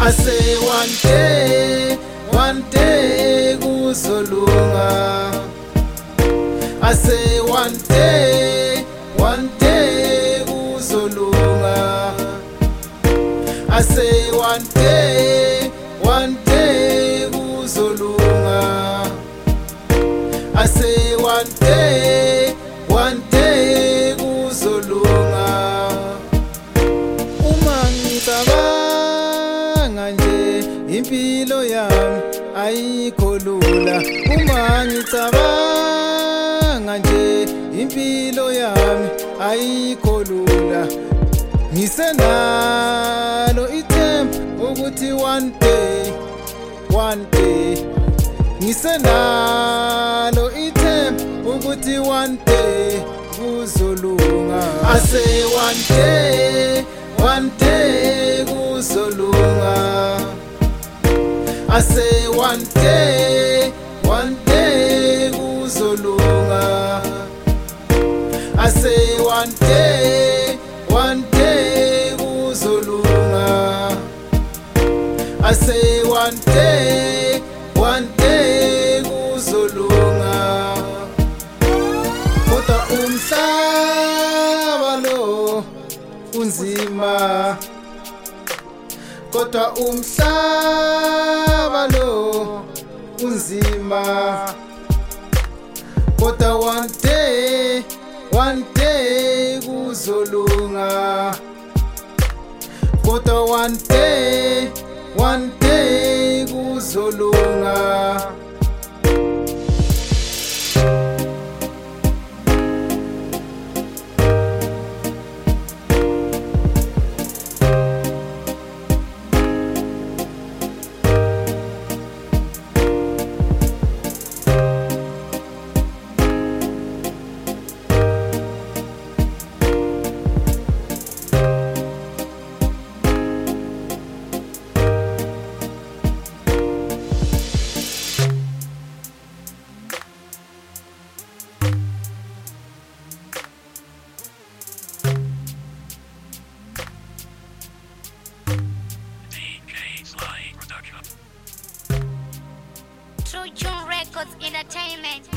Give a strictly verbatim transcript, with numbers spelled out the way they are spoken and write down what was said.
I say one day, one day kuzolunga. I say one day, one day kuzolunga. I say one day, one day kuzolunga. I say one day, one day kuzolunga. Uma ngicabanga nje impilo yami ayikho lula. Uma ngicabanga nje impilo yami ayikho lula. Ngisenalo ithemba ukuthi one day, one day. Ngisenalo ithemba ukuthi one day kuzolunga. I say one day, one day kuzolunga. I say one day, one day kuzolunga. I say one day, one day kuzolunga. I say one day, one day kuzolunga. Kodwa umhlaba lo unzima. Kodwa umhlaba lo unzima. Kodwa one day, one day kuzolunga. Kodwa one day, one day kuzolunga. True June Records Entertainment.